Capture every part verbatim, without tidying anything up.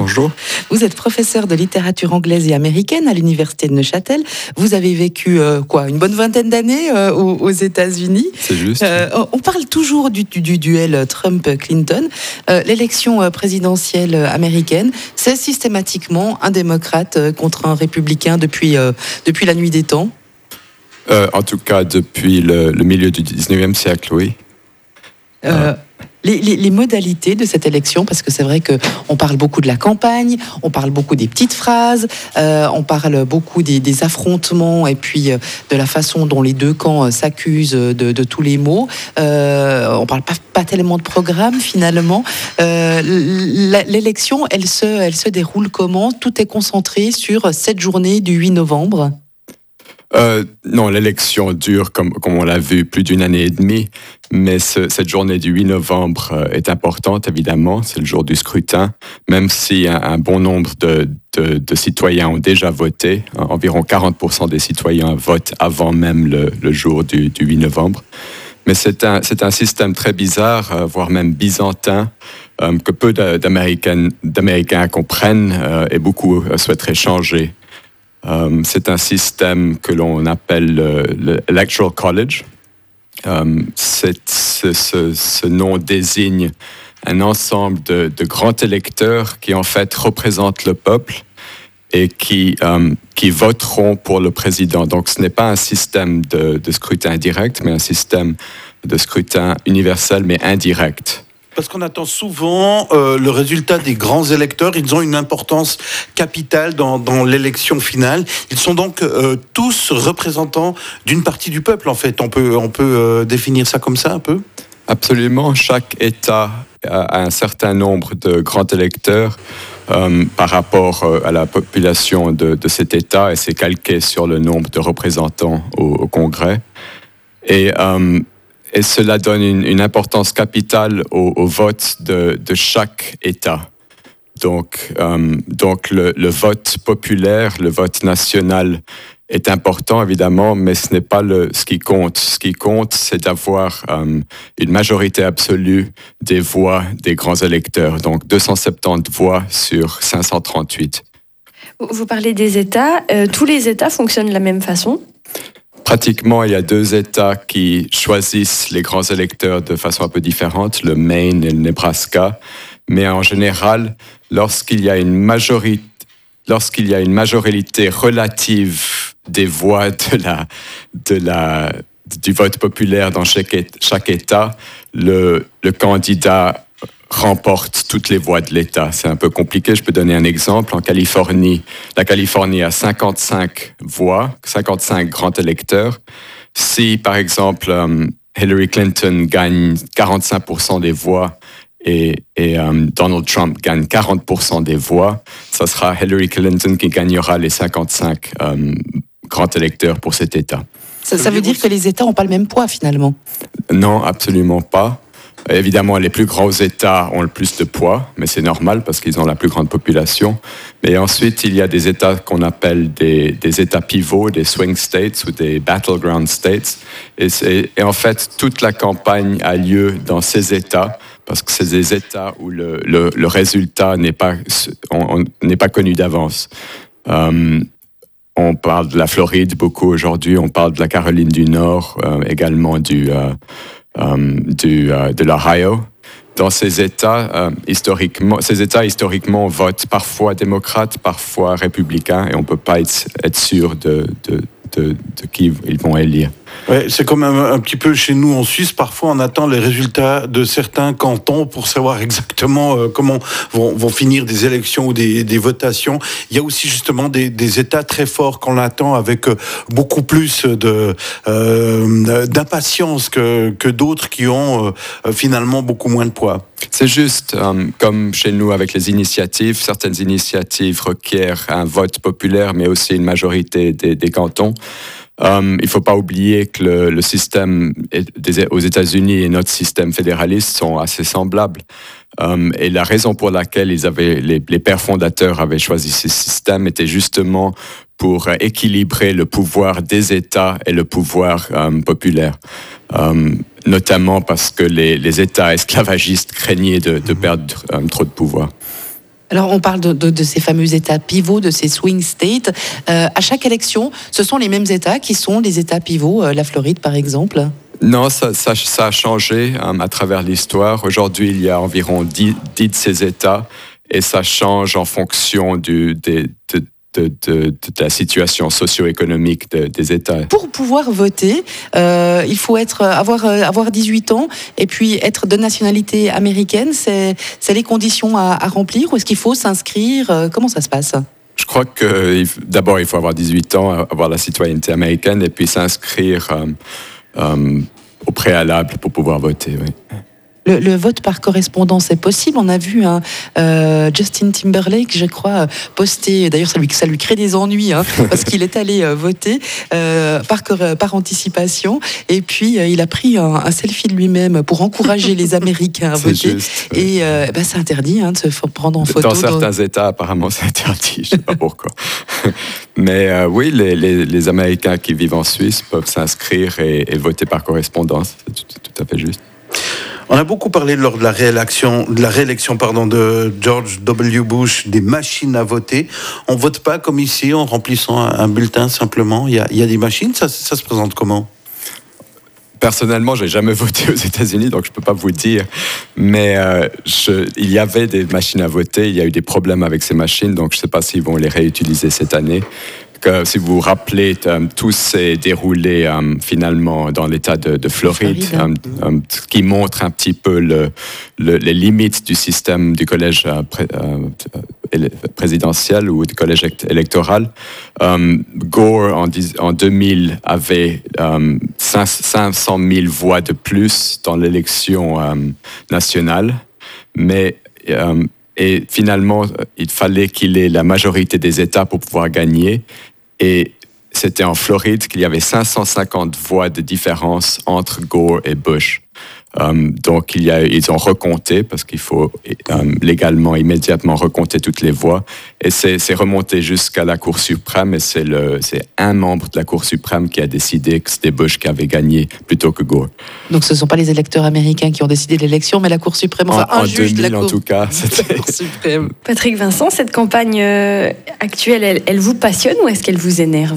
Bonjour. Vous êtes professeur de littérature anglaise et américaine à l'université de Neuchâtel. Vous avez vécu euh, quoi, une bonne vingtaine d'années euh, aux, aux États-Unis. C'est juste. Euh, on parle toujours du, du, du duel Trump-Clinton. Euh, l'élection présidentielle américaine, c'est systématiquement un démocrate contre un républicain depuis, euh, depuis la nuit des temps. Euh, en tout cas, depuis le, le milieu du dix-neuvième siècle, oui. Euh, les, les, les modalités de cette élection, parce que c'est vrai qu'on parle beaucoup de la campagne, on parle beaucoup des petites phrases, euh, on parle beaucoup des, des affrontements et puis euh, de la façon dont les deux camps euh, s'accusent de, de tous les maux. Euh, on parle pas, pas tellement de programme finalement. Euh, l'élection, elle se, elle se déroule comment? Tout est concentré sur cette journée du huit novembre. Euh, non, l'élection dure, comme, comme on l'a vu, plus d'une année et demie, mais ce, cette journée du huit novembre euh, est importante, évidemment, c'est le jour du scrutin, même si un, un bon nombre de, de, de citoyens ont déjà voté, environ quarante pour cent des citoyens votent avant même le, le jour du, du huit novembre. Mais c'est un, c'est un système très bizarre, euh, voire même byzantin, euh, que peu d'Américains, d'Américains comprennent euh, et beaucoup euh, souhaiteraient changer. Um, c'est un système que l'on appelle l'Electoral College. Um, c'est, ce, ce, ce nom désigne un ensemble de, de grands électeurs qui en fait représentent le peuple et qui, um, qui voteront pour le président. Donc ce n'est pas un système de, de scrutin direct, mais un système de scrutin universel mais indirect. Parce qu'on attend souvent euh, le résultat des grands électeurs. Ils ont une importance capitale dans, dans l'élection finale. Ils sont donc euh, tous représentants d'une partie du peuple, en fait. On peut, on peut euh, définir ça comme ça, un peu ? Absolument. Chaque État a un certain nombre de grands électeurs euh, par rapport à la population de, de cet État, et c'est calqué sur le nombre de représentants au, au Congrès. Et... Euh, Et cela donne une, une importance capitale au, au vote de, de chaque État. Donc, euh, donc le, le vote populaire, le vote national est important, évidemment, mais ce n'est pas le, ce qui compte. Ce qui compte, c'est d'avoir euh, une majorité absolue des voix des grands électeurs. Donc, deux cent soixante-dix voix sur cinq cent trente-huit. Vous parlez des États. Euh, tous les États fonctionnent de la même façon ? Pratiquement, il y a deux États qui choisissent les grands électeurs de façon un peu différente, le Maine et le Nebraska. Mais en général, lorsqu'il y a une majorité, lorsqu'il y a une majorité relative des voix de la, de la, du vote populaire dans chaque, chaque État, le, le candidat remporte toutes les voix de l'État. C'est un peu compliqué, je peux donner un exemple. En Californie, la Californie a cinquante-cinq voix, cinquante-cinq grands électeurs. Si, par exemple, um, Hillary Clinton gagne quarante-cinq pour cent des voix et, et um, Donald Trump gagne quarante pour cent des voix, ça sera Hillary Clinton qui gagnera les cinquante-cinq um, grands électeurs pour cet État. Ça, ça veut dire que les États n'ont pas le même poids, finalement? Non, absolument pas. Évidemment, les plus grands États ont le plus de poids, mais c'est normal parce qu'ils ont la plus grande population. Mais ensuite, il y a des États qu'on appelle des, des États pivots, des swing states ou des battleground states. Et, et en fait, toute la campagne a lieu dans ces États parce que c'est des États où le, le, le résultat n'est pas, on, on, n'est pas connu d'avance. Um, on parle de la Floride beaucoup aujourd'hui, on parle de la Caroline du Nord, euh, également du... Euh, Um, du, uh, de l'Ohio. Dans ces États, euh, historiquement, ces États historiquement votent parfois démocrates, parfois républicains, et on ne peut pas être, être sûr de, de, de, de qui ils vont élire. Ouais, c'est comme un, un petit peu chez nous en Suisse. Parfois, on attend les résultats de certains cantons pour savoir exactement euh, comment vont, vont finir des élections ou des, des votations. Il y a aussi justement des, des États très forts qu'on attend avec beaucoup plus de, euh, d'impatience que, que d'autres qui ont euh, finalement beaucoup moins de poids. C'est juste, euh, comme chez nous avec les initiatives, certaines initiatives requièrent un vote populaire, mais aussi une majorité des, des cantons. Um, il ne faut pas oublier que le, le système des, aux États-Unis et notre système fédéraliste sont assez semblables. Um, et la raison pour laquelle ils avaient, les, les pères fondateurs avaient choisi ce système était justement pour équilibrer le pouvoir des États et le pouvoir um, populaire. Um, notamment parce que les, les États esclavagistes craignaient de, de perdre um, trop de pouvoir. Alors, on parle de, de, de ces fameux États pivots, de ces swing states. Euh, à chaque élection, ce sont les mêmes États qui sont les États pivots, euh, la Floride par exemple? Non, ça, ça, ça a changé um, à travers l'histoire. Aujourd'hui, il y a environ dix, dix de ces États et ça change en fonction du, des, de, de, de, de la situation socio-économique de, des États. Pour pouvoir voter, euh, il faut être, avoir, avoir dix-huit ans et puis être de nationalité américaine. C'est, c'est les conditions à, à remplir ou est-ce qu'il faut s'inscrire? Comment ça se passe? Je crois que d'abord, il faut avoir dix-huit ans, avoir la citoyenneté américaine et puis s'inscrire euh, euh, au préalable pour pouvoir voter. Oui. Le, le vote par correspondance est possible. On a vu hein, euh, Justin Timberlake, je crois, poster. D'ailleurs, ça lui, ça lui crée des ennuis hein, parce qu'il est allé euh, voter euh, par, par anticipation. Et puis, euh, il a pris un, un selfie de lui-même pour encourager les Américains à c'est voter. Juste, oui. Et euh, bah, c'est interdit hein, de se prendre en photo. Dans certains dans... États, apparemment, c'est interdit. Je ne sais pas pourquoi. Mais euh, oui, les, les, les Américains qui vivent en Suisse peuvent s'inscrire et, et voter par correspondance. C'est tout, tout à fait juste. On a beaucoup parlé lors de la réélection, de la réélection pardon, de George W. Bush des machines à voter. On ne vote pas comme ici en remplissant un, un bulletin simplement. Il y a, il y a des machines, ça, ça se présente comment ? Personnellement, je n'ai jamais voté aux États-Unis, donc je ne peux pas vous dire. Mais euh, je, il y avait des machines à voter, il y a eu des problèmes avec ces machines, donc je ne sais pas s'ils vont les réutiliser cette année. Que, si vous vous rappelez, um, tout s'est déroulé um, finalement dans l'État de, de Floride, um, um, ce qui montre un petit peu le, le, les limites du système du collège uh, pré, uh, présidentiel ou du collège électoral. Um, Gore, en, en deux mille, avait um, cinq cent mille voix de plus dans l'élection um, nationale, mais... Um, Et finalement, il fallait qu'il ait la majorité des États pour pouvoir gagner. Et c'était en Floride qu'il y avait cinq cent cinquante voix de différence entre Gore et Bush. Um, donc, il y a, ils ont recompté, parce qu'il faut um, légalement, immédiatement recompter toutes les voix. Et c'est, c'est remonté jusqu'à la Cour suprême, et c'est, le, c'est un membre de la Cour suprême qui a décidé que c'était Bush qui avait gagné plutôt que Gore. Donc, ce ne sont pas les électeurs américains qui ont décidé de l'élection, mais la Cour suprême, enfin, en, un en juge deux mille, de la Cour, en tout cas, c'était... Cour suprême. Patrick Vincent, cette campagne euh, actuelle, elle, elle vous passionne ou est-ce qu'elle vous énerve ?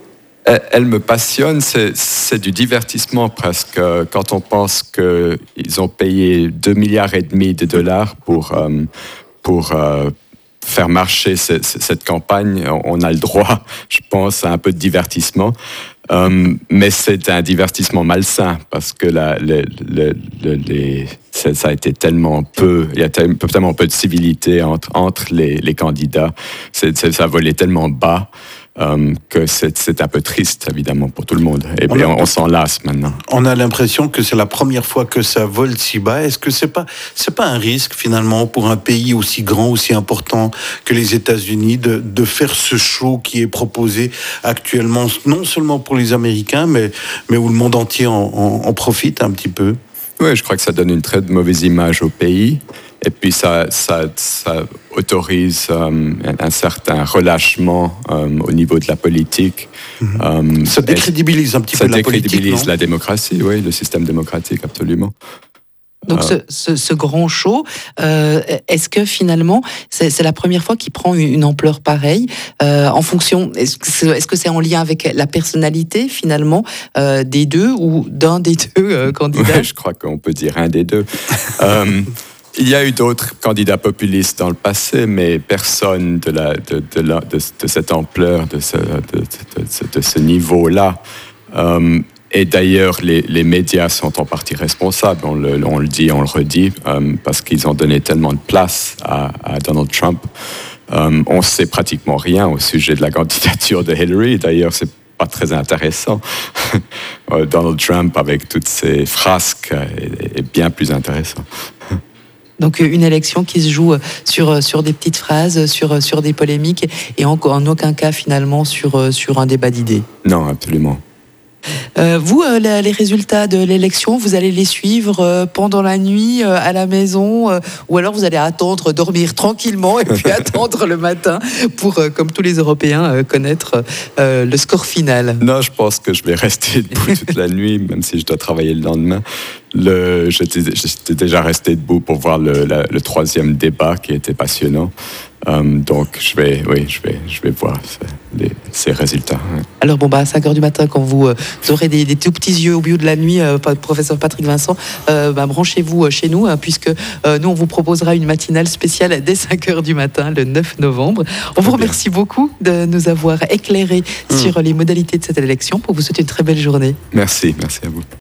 Elle me passionne, c'est, c'est du divertissement presque. Quand on pense qu'ils ont payé deux milliards et demi de dollars pour, euh, pour euh, faire marcher ce, cette campagne, on a le droit, je pense, à un peu de divertissement. Euh, mais c'est un divertissement malsain parce que la, le, le, le, les, ça, ça a été tellement peu, il y a tellement peu de civilité entre, entre les, les candidats, c'est, c'est, ça a volé tellement bas. Um, que c'est, c'est un peu triste, évidemment, pour tout le monde. Et on, on, on s'en lasse maintenant. On a l'impression que c'est la première fois que ça vole si bas. Est-ce que c'est pas, c'est pas un risque, finalement, pour un pays aussi grand, aussi important que les États-Unis, de, de faire ce show qui est proposé actuellement, non seulement pour les Américains, mais, mais où le monde entier en, en, en profite un petit peu? Oui, je crois que ça donne une très mauvaise image au pays. Et puis ça, ça, ça autorise um, un, un certain relâchement um, au niveau de la politique. Mmh. Um, ça décrédibilise un petit peu la politique, Ça décrédibilise la démocratie, oui, le système démocratique, absolument. Donc euh, ce, ce, ce grand show, euh, est-ce que finalement, c'est, c'est la première fois qu'il prend une ampleur pareille euh, en fonction, est-ce que, c'est, est-ce que c'est en lien avec la personnalité finalement euh, des deux ou d'un des deux euh, candidats? Ouais, je crois qu'on peut dire un des deux. um, Il y a eu d'autres candidats populistes dans le passé, mais personne de, la, de, de, la, de, de cette ampleur, de ce, de, de, de ce niveau-là. Um, et d'ailleurs, les, les médias sont en partie responsables, on le, on le dit, on le redit, um, parce qu'ils ont donné tellement de place à, à Donald Trump. Um, on ne sait pratiquement rien au sujet de la candidature de Hillary. D'ailleurs, c'est pas très intéressant. Donald Trump, avec toutes ses frasques, est, est bien plus intéressant. Donc une élection qui se joue sur, sur des petites phrases, sur, sur des polémiques et en, en aucun cas finalement sur, sur un débat d'idées. Non, absolument. Euh, vous, euh, la, les résultats de l'élection, vous allez les suivre euh, pendant la nuit euh, à la maison, euh, ou alors vous allez attendre, dormir tranquillement et puis attendre le matin pour, euh, comme tous les Européens, euh, connaître euh, le score final. Non, je pense que je vais rester debout toute la nuit, même si je dois travailler le lendemain. Le, j'étais, j'étais déjà resté debout pour voir le, la, le troisième débat qui était passionnant. Um, donc, je vais, oui, je vais, je vais voir les, ces résultats. Ouais. Alors, bon, bah, à cinq heures du matin, quand vous, euh, vous aurez des, des tout petits yeux au milieu de la nuit, euh, professeur Patrick Vincent, euh, bah, branchez-vous euh, chez nous, hein, puisque euh, nous, on vous proposera une matinale spéciale dès cinq heures du matin, le neuf novembre. On vous remercie beaucoup de nous avoir éclairé mmh. sur les modalités de cette élection. Pour vous souhaiter une très belle journée. Merci, merci à vous.